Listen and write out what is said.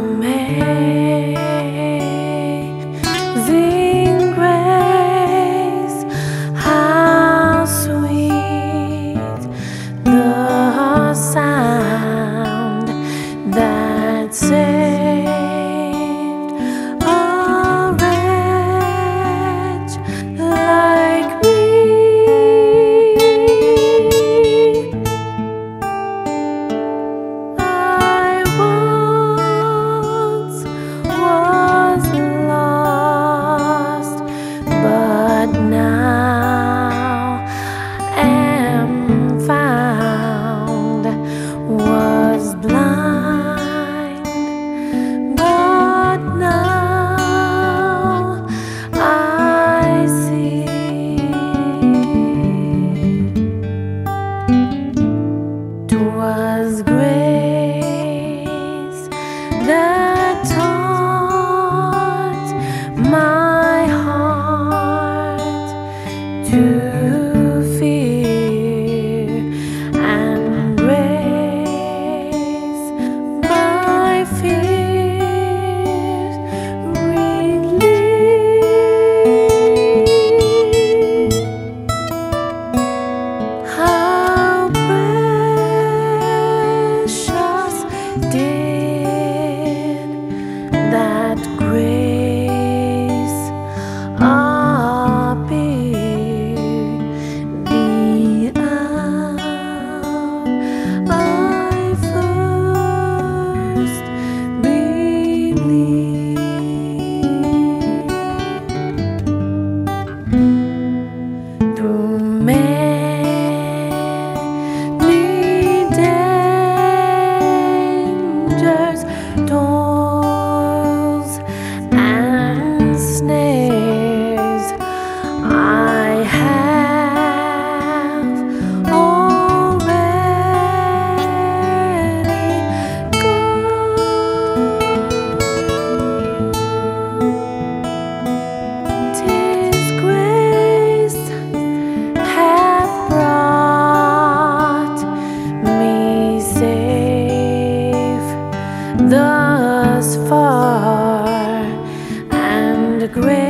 Amazing grace, how sweet the sound that saved a wretch like me. I once was lost, but now am found. Was blind, but now I see. 'Twas grace that taught my heart to fear, and grace my fears relieved. How precious did that grace appear the hour I first believed. Through many dangers, toils, and snares, I have already gone. 'Tis grace hath brought me safe thus far, and grace